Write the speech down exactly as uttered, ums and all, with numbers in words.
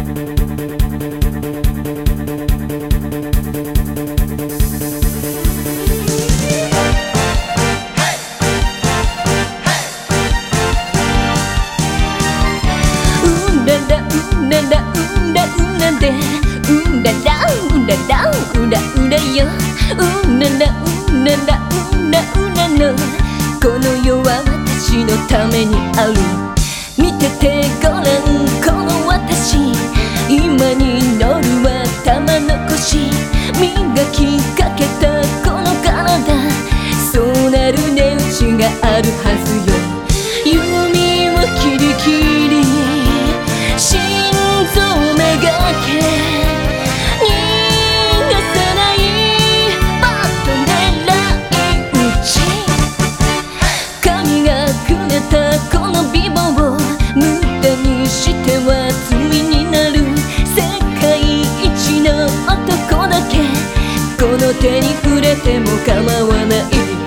うららうらうらでうららうららうらうらようららうららうらうらのこの世は私のためにある。見ててごらんこの私今に乗る頭残し磨きかけたこの体そうなる値打ちがあるはずよ。弓をキリキリ心臓めがけ逃がさないバット狙い撃ち神がくれたこの美貌を無駄にしては罪になる。世界一の男だけこの手に触れても構わない。